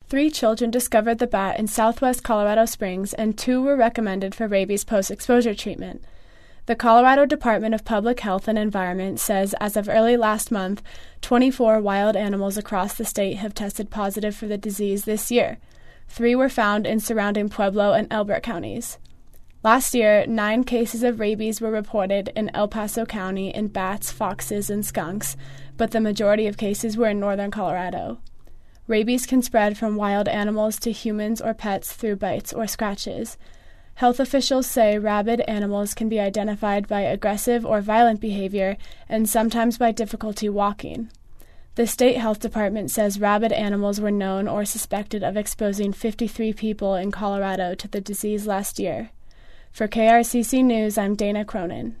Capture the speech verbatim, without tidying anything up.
Three children discovered the bat in southwest Colorado Springs, and two were recommended for rabies post-exposure treatment. The Colorado Department of Public Health and Environment says as of early last month, twenty-four wild animals across the state have tested positive for the disease this year. Three were found in surrounding Pueblo and Elbert counties. Last year, nine cases of rabies were reported in El Paso County in bats, foxes, and skunks, but the majority of cases were in northern Colorado. Rabies can spread from wild animals to humans or pets through bites or scratches. Health officials say rabid animals can be identified by aggressive or violent behavior and sometimes by difficulty walking. The state health department says rabid animals were known or suspected of exposing fifty-three people in Colorado to the disease last year. For K R C C News, I'm Dana Cronin.